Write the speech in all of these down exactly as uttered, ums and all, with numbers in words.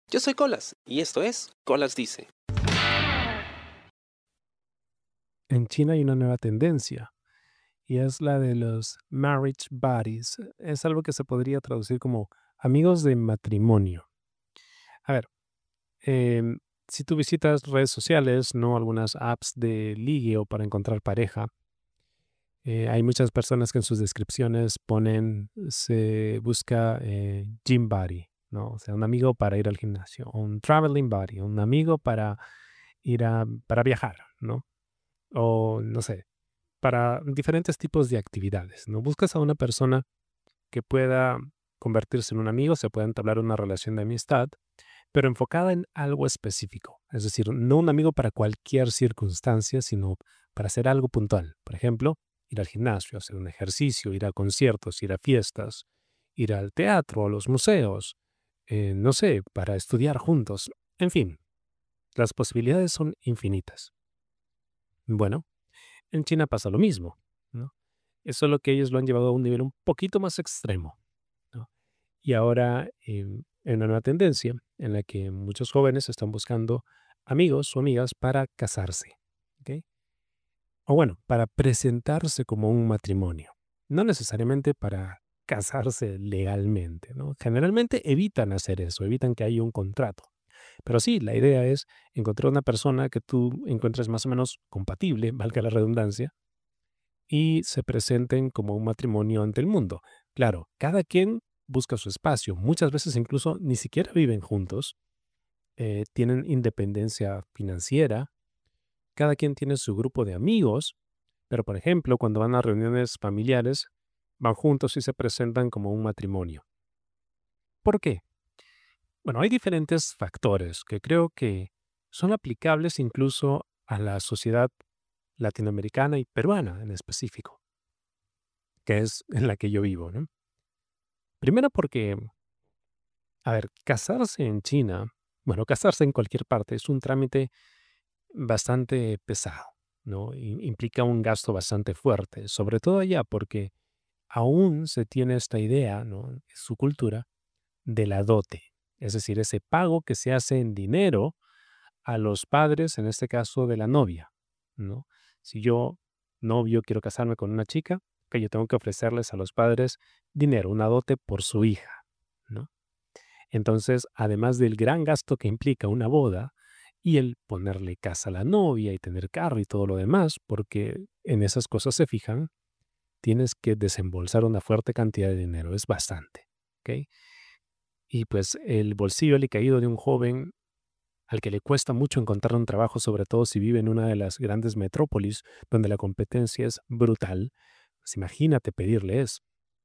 Yo soy Colas y esto es Colas Dice. En China hay una nueva tendencia y es la de los marriage buddies. Es algo que se podría traducir como amigos de matrimonio. A ver, em, si tú visitas redes sociales, no algunas apps de ligue o para encontrar pareja, eh, hay muchas personas que en sus descripciones ponen, se busca eh, gym buddy, ¿no? O sea, un amigo para ir al gimnasio, o un traveling buddy, un amigo para ir a, para viajar, ¿no? O no sé, para diferentes tipos de actividades, ¿no? Buscas a una persona que pueda convertirse en un amigo, se pueda entablar una relación de amistad, pero enfocada en algo específico. Es decir, no un amigo para cualquier circunstancia, sino para hacer algo puntual. Por ejemplo, ir al gimnasio, hacer un ejercicio, ir a conciertos, ir a fiestas, ir al teatro, a los museos, eh, no sé, para estudiar juntos. En fin, las posibilidades son infinitas. Bueno, en China pasa lo mismo, ¿no? Es solo que ellos lo han llevado a un nivel un poquito más extremo, ¿no? Y ahora em, hay una nueva tendencia en la que muchos jóvenes están buscando amigos o amigas para casarse, ¿ok? O bueno, para presentarse como un matrimonio. No necesariamente para casarse legalmente, ¿no? Generalmente evitan hacer eso, evitan que haya un contrato. Pero sí, la idea es encontrar una persona que tú encuentres más o menos compatible, valga la redundancia, y se presenten como un matrimonio ante el mundo. Claro, cada quien busca su espacio. Muchas veces incluso ni siquiera viven juntos, eh, tienen independencia financiera, cada quien tiene su grupo de amigos, pero por ejemplo, cuando van a reuniones familiares, van juntos y se presentan como un matrimonio. ¿Por qué? Bueno, hay diferentes factores que creo que son aplicables incluso a la sociedad latinoamericana y peruana en específico, que es en la que yo vivo, ¿no? Primero porque, a ver, casarse en China, bueno, casarse en cualquier parte es un trámite bastante pesado, ¿no? I- implica un gasto bastante fuerte, sobre todo allá porque aún se tiene esta idea, ¿no? En su cultura de la dote, es decir, ese pago que se hace en dinero a los padres, en este caso de la novia, ¿no? Si yo, novio, quiero casarme con una chica, que yo tengo que ofrecerles a los padres dinero, una dote por su hija, ¿no? Entonces, además del gran gasto que implica una boda y el ponerle casa a la novia y tener carro y todo lo demás, porque en esas cosas se fijan, tienes que desembolsar una fuerte cantidad de dinero, es bastante, ¿ok? Y pues el bolsillo caído de un joven al que le cuesta mucho encontrar un trabajo, sobre todo si vive en una de las grandes metrópolis donde la competencia es brutal, pues imagínate pedirle eso.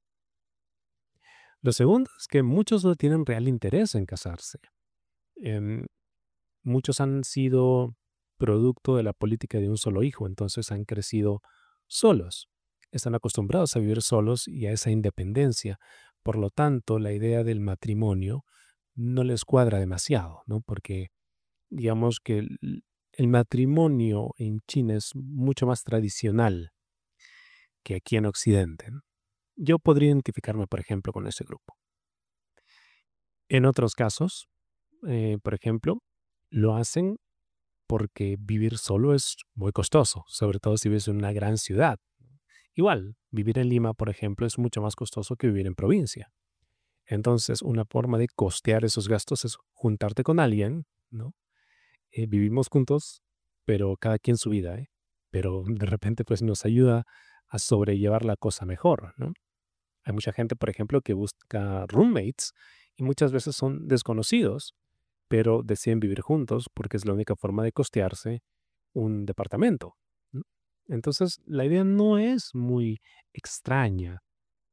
Lo segundo es que muchos no tienen real interés en casarse. Em, Muchos han sido producto de la política de un solo hijo, entonces han crecido solos. Están acostumbrados a vivir solos y a esa independencia. Por lo tanto, la idea del matrimonio no les cuadra demasiado, ¿no? Porque digamos que el, el matrimonio en China es mucho más tradicional que aquí en Occidente, ¿no? Yo podría identificarme, por ejemplo, con ese grupo. En otros casos, eh, por ejemplo, lo hacen porque vivir solo es muy costoso, sobre todo si vives en una gran ciudad. Igual, vivir en Lima, por ejemplo, es mucho más costoso que vivir en provincia. Entonces, una forma de costear esos gastos es juntarte con alguien, ¿no? Eh, vivimos juntos, pero cada quien su vida, ¿eh? Pero de repente, pues nos ayuda a sobrellevar la cosa mejor, ¿no? Hay mucha gente, por ejemplo, que busca roommates y muchas veces son desconocidos, pero deciden vivir juntos porque es la única forma de costearse un departamento, ¿no? Entonces, la idea no es muy extraña.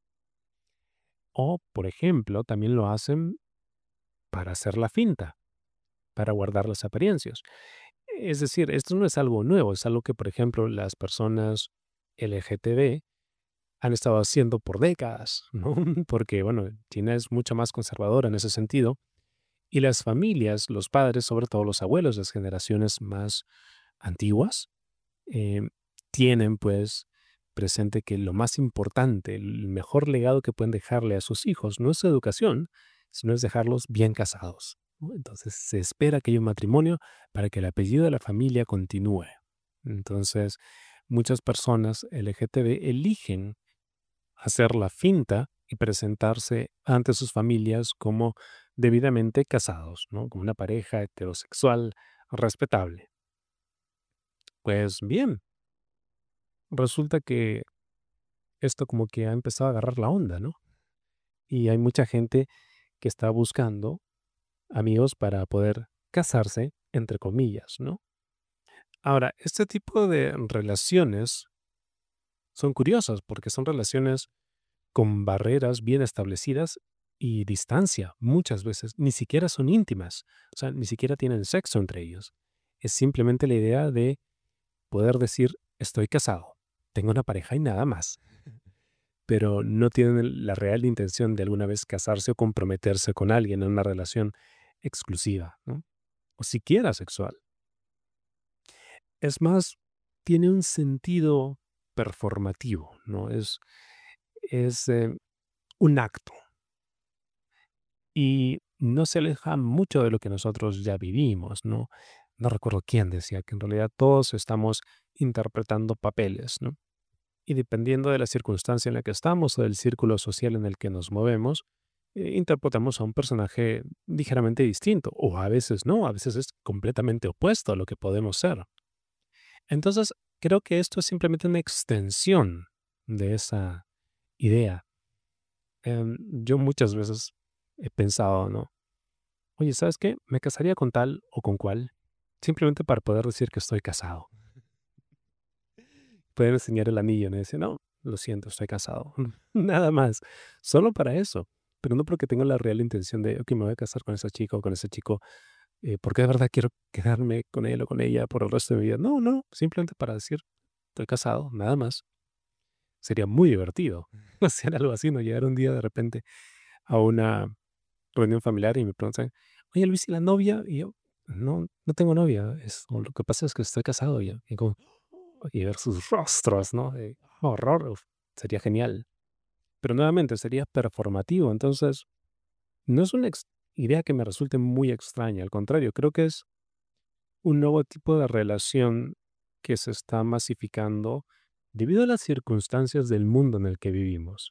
O, por ejemplo, también lo hacen para hacer la finta, para guardar las apariencias. Es decir, esto no es algo nuevo, es algo que, por ejemplo, las personas L G T B han estado haciendo por décadas, ¿no? Porque, bueno, China es mucho más conservadora en ese sentido. Y las familias, los padres, sobre todo los abuelos, las generaciones más antiguas, eh, tienen pues presente que lo más importante, el mejor legado que pueden dejarle a sus hijos no es su educación, sino es dejarlos bien casados. ¿no? Entonces se espera que haya un matrimonio para que el apellido de la familia continúe. Entonces, muchas personas L G T B eligen hacer la finta y presentarse ante sus familias como debidamente casados, ¿no? Como una pareja heterosexual respetable. Pues bien, resulta que esto como que ha empezado a agarrar la onda, ¿no? Y hay mucha gente que está buscando amigos para poder casarse, entre comillas, ¿no? Ahora, este tipo de relaciones son curiosas porque son relaciones con barreras bien establecidas y distancia, muchas veces, ni siquiera son íntimas, o sea, ni siquiera tienen sexo entre ellos. Es simplemente la idea de poder decir, estoy casado, tengo una pareja y nada más, pero no tienen la real intención de alguna vez casarse o comprometerse con alguien en una relación exclusiva, ¿no? O siquiera sexual. Es más, tiene un sentido performativo, ¿no? Es, es eh, un acto y no se aleja mucho de lo que nosotros ya vivimos, ¿no? No recuerdo quién decía que en realidad todos estamos interpretando papeles, ¿no? Y dependiendo de la circunstancia en la que estamos o del círculo social en el que nos movemos, eh, interpretamos a un personaje ligeramente distinto, o a veces no, a veces es completamente opuesto a lo que podemos ser. Entonces, creo que esto es simplemente una extensión de esa idea. Em, yo muchas veces he pensado, ¿no? Oye, ¿sabes qué? Me casaría con tal o con cual, simplemente para poder decir que estoy casado. Poder enseñar el anillo, ¿no? Y decir, no, lo siento, estoy casado. Nada más. Solo para eso. Pero no porque tengo la real intención de, ok, me voy a casar con esa chica o con ese chico, eh, porque de verdad quiero quedarme con él o con ella por el resto de mi vida. No, no, simplemente para decir, estoy casado, nada más. Sería muy divertido hacer algo así, ¿no? Llegar un día de repente a una reunión familiar y me preguntan, oye Luis, ¿y la novia? Y yo, no, no tengo novia. Es, o lo que pasa es que estoy casado ya. Y, como, y ver sus rostros, ¿no? De horror, uf, sería genial. Pero nuevamente sería performativo. Entonces, no es una ex- idea que me resulte muy extraña. Al contrario, creo que es un nuevo tipo de relación que se está masificando debido a las circunstancias del mundo en el que vivimos,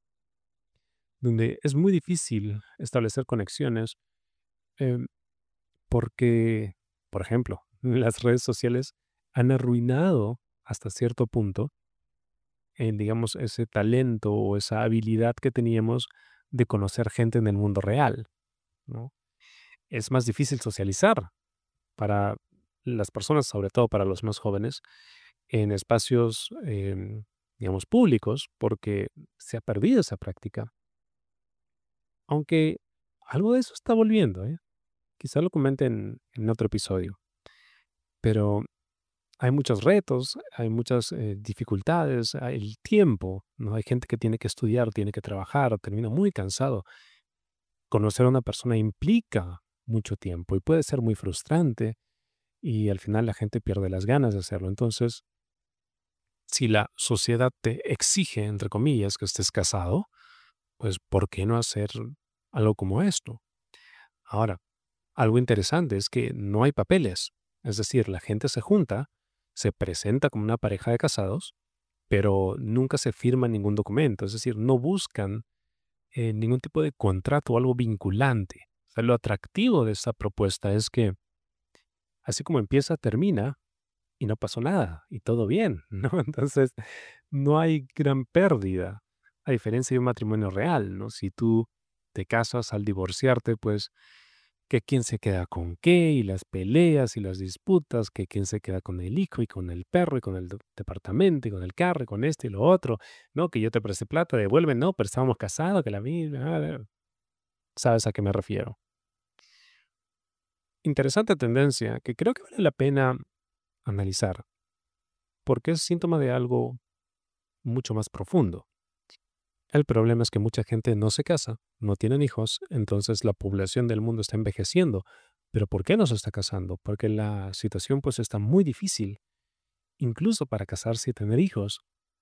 donde es muy difícil establecer conexiones em, porque, por ejemplo, las redes sociales han arruinado hasta cierto punto, eh, digamos, ese talento o esa habilidad que teníamos de conocer gente en el mundo real, ¿no? Es más difícil socializar para las personas, sobre todo para los más jóvenes, en espacios, em, digamos, públicos, porque se ha perdido esa práctica. Aunque algo de eso está volviendo, ¿eh? Quizá lo comente en, en otro episodio, pero hay muchos retos, hay muchas eh, dificultades, hay el tiempo, ¿no? Hay gente que tiene que estudiar, tiene que trabajar, termina muy cansado. Conocer a una persona implica mucho tiempo y puede ser muy frustrante y al final la gente pierde las ganas de hacerlo. Entonces, si la sociedad te exige, entre comillas, que estés casado, pues ¿por qué no hacer algo como esto? Ahora, algo interesante es que no hay papeles. Es decir, la gente se junta, se presenta como una pareja de casados, pero nunca se firma ningún documento. Es decir, no buscan eh, ningún tipo de contrato o algo vinculante. O sea, lo atractivo de esta propuesta es que así como empieza, termina y no pasó nada y todo bien, ¿no? Entonces, no hay gran pérdida, a diferencia de un matrimonio real, ¿no? Si tú te casas al divorciarte, pues que quién se queda con qué y las peleas y las disputas, que quién se queda con el hijo y con el perro y con el de- departamento y con el carro y con esto y lo otro, ¿no? Que yo te presté plata, devuelve, no, pero estábamos casados, que la misma, ¿sabes a qué me refiero? Interesante tendencia que creo que vale la pena analizar, porque es síntoma de algo mucho más profundo. El problema es que mucha gente no se casa, no tienen hijos, entonces la población del mundo está envejeciendo. ¿Pero por qué no se está casando? Porque la situación pues está muy difícil, incluso para casarse y tener hijos,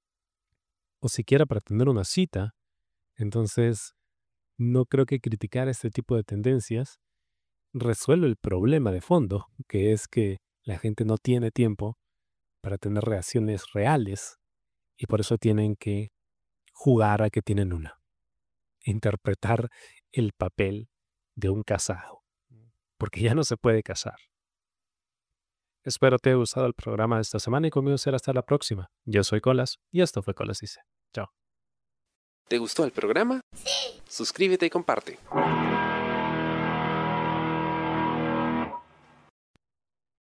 o siquiera para tener una cita. Entonces, no creo que criticar este tipo de tendencias resuelve el problema de fondo, que es que la gente no tiene tiempo para tener reacciones reales y por eso tienen que jugar a que tienen una, interpretar el papel de un casado, porque ya no se puede casar. Espero te haya gustado el programa de esta semana y conmigo será hasta la próxima. Yo soy Colas y esto fue Colas Dice. Chao. ¿Te gustó el programa? Sí. Suscríbete y comparte.